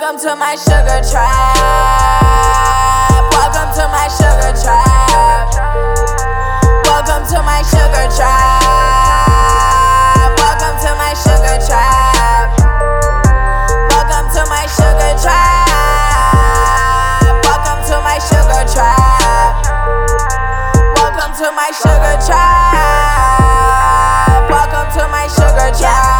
Welcome to my sugar trap. Welcome to my sugar trap. Welcome to my sugar trap. Welcome to my sugar trap. Welcome to my sugar trap. Welcome to my sugar trap. Welcome to my sugar trap. Welcome to my sugar trap.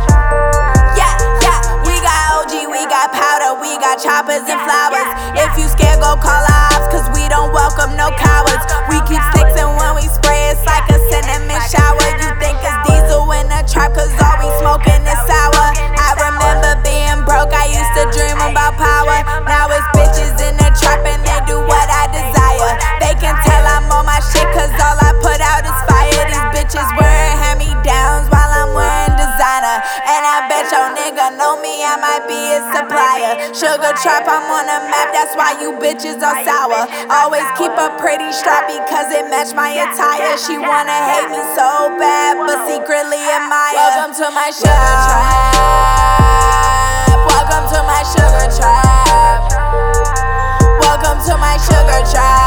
Choppers and flowers. If you scared, go call ops, cause we don't welcome no cowards. We keep sticks and when we spray, it's like a cinnamon shower. You think it's diesel in the trap, cause all we smoking is sour. I remember being broke, I used to dream about power. Now it's bitches in the trap and they do what I desire. They can tell I'm on my shit, cause all I put out is fire. These bitches wearing hand-me-downs while I'm wearing designer. And I bet your nigga know me, I might be his supplier. Sugar trap, I'm on the map, that's why you bitches are sour. Always keep a pretty strap because it match my attire. She wanna hate me so bad, but secretly admire. Welcome to my sugar trap. Welcome to my sugar trap. Welcome to my sugar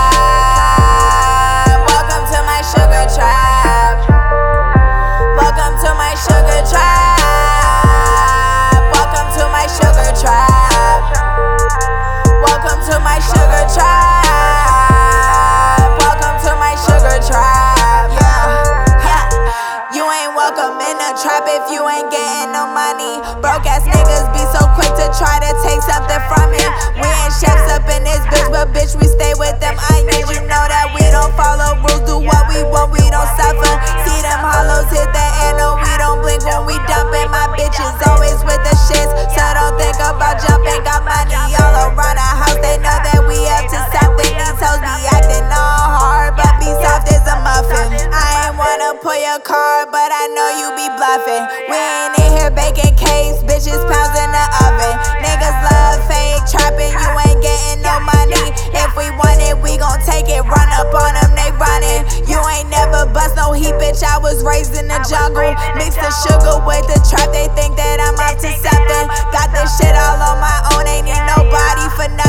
trap. Welcome to my sugar trap. Welcome to my sugar trap. Welcome to my sugar trap. Welcome to my sugar trap. Welcome to my sugar trap. Yeah. You ain't welcome in the trap if you ain't getting no money. Broke ass niggas be so quick to try to take something from me. We ain't chefs up in this bitch, but bitch, we stay with them onions. You know that we don't follow rules, do what we want, we don't suffer. See them hollows hit the air, no, we don't blink when we dumping. My bitches always with the shits, so don't think about jumping. Got money all around the house, they know that we up to something. These hoes be acting all hard, but be soft as a muffin. I ain't wanna pull your card, but I know you be bluffing. We ain't in here baking cakes, bitches pounds in the oven. Niggas love fake trapping, you ain't getting no money. If we want it, we gon' take it. Run up on them, they running. You ain't never bust no heat, bitch, I was raised in the jungle. Mix the sugar with the trap, they think that I'm up to something. Got this shit all on my own, ain't need nobody for nothing.